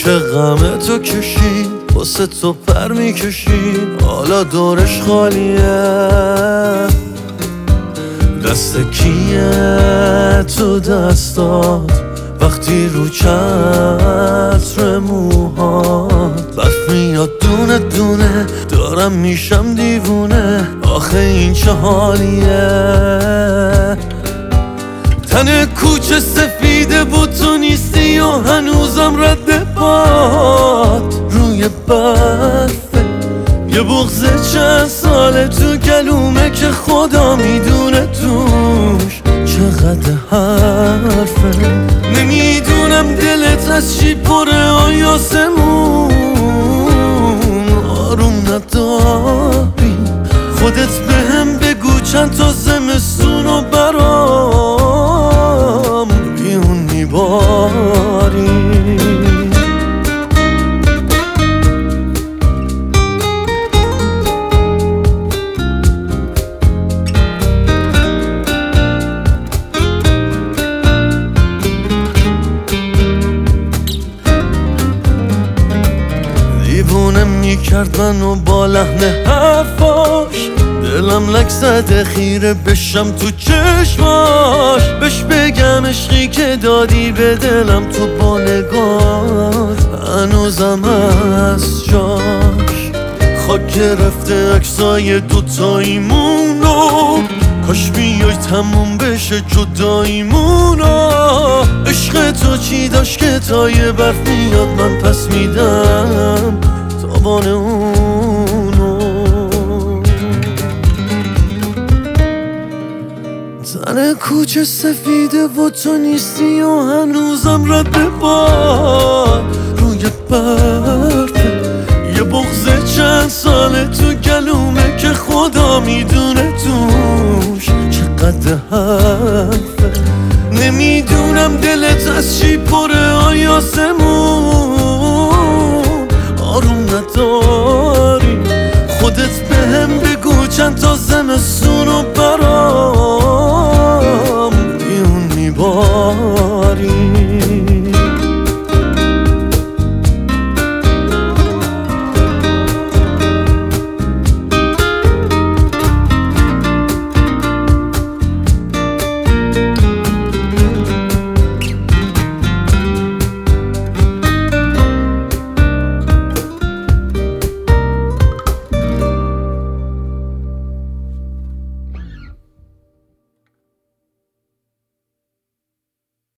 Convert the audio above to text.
چه غمه تو کشید واسه تو پر میکشید حالا دورش خالیه دست کیه تو دستات وقتی رو چتر موهات برف میاد دونه دونه دارم میشم دیوونه آخه این چه حالیه تن کوچه سفیده بود تو نیستی و هنوزم رد پات روی برفه یه بغض چند ساله تو گلومه که خدا میدونه توش چقدر حرفه نمیدونم دلت از چی پره آیاسمون آروم نداری خودت بهم بگو چند تا زمستون و برام بیون میباری دیوونم میکرد منو با لحن حرفاش دلم لک زده خیره بشم تو چشماش بهش بگم عشقی که دادی به دلم تو با نگاهت هنوزم هست جاش خاک گرفته عکسای دوتاییمونو کاش بیای تموم بشه جداییمونو عشق تو چی داشت که تا یه برف میاد من پس میدم تابان اونو تن کوچه سفیده و تو نیستی و هنوزم رد پا روی برفه یه بغض چند ساله تو گلومه که خدا میدونه توش چقدر حرفه نمیدونم دلت از چی پره آیاسمون آروم نداری خودت بهم بگو چند تا زمستون و برام بیون میباری